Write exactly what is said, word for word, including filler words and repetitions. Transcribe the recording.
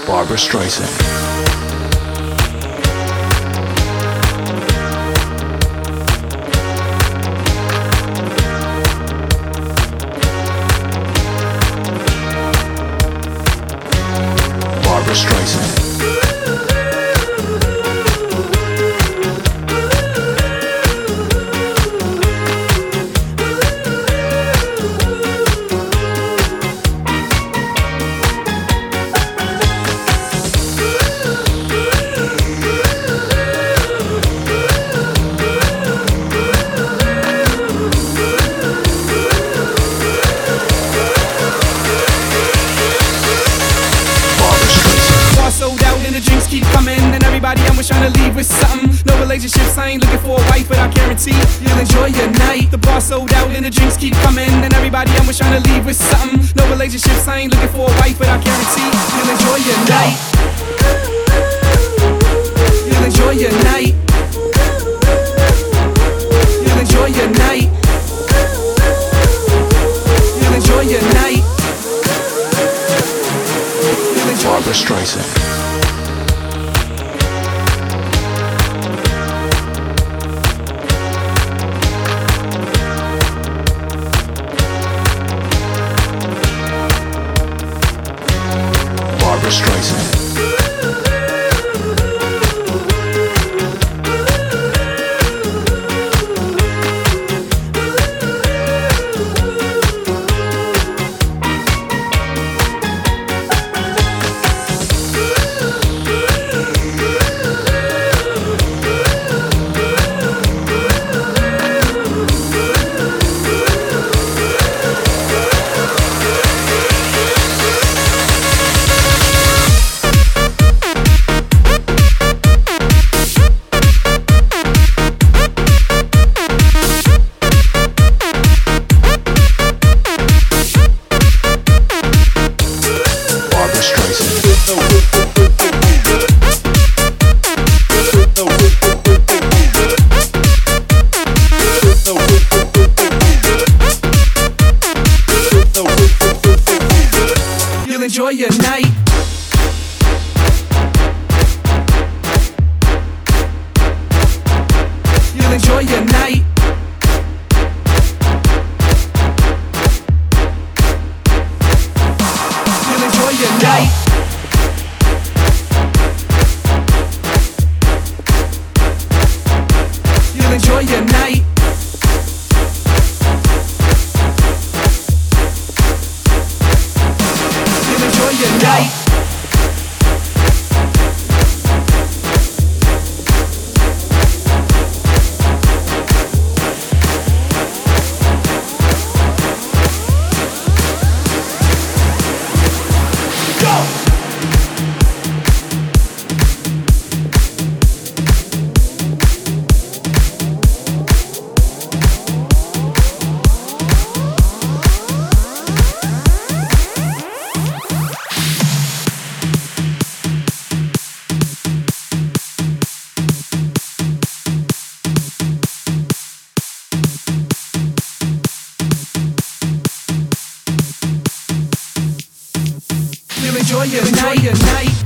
Barbra Streisand. Barbra Streisand. Sold out and the drinks keep coming, and everybody I'm with trying to leave with something. No relationships, I ain't looking for a wife, but I guarantee you'll enjoy your night. The bar sold out and the drinks keep coming, and everybody I'm with trying to leave with something. No relationships, I ain't looking for a wife, but I guarantee you'll enjoy your night. You'll enjoy your night. You'll enjoy your night. You'll enjoy your night. Barbra Streisand. Barbra Streisand. You'll enjoy your night. You'll enjoy your night. You'll enjoy your night. You'll enjoy your night. You'll enjoy your night. You'll enjoy your night, your night.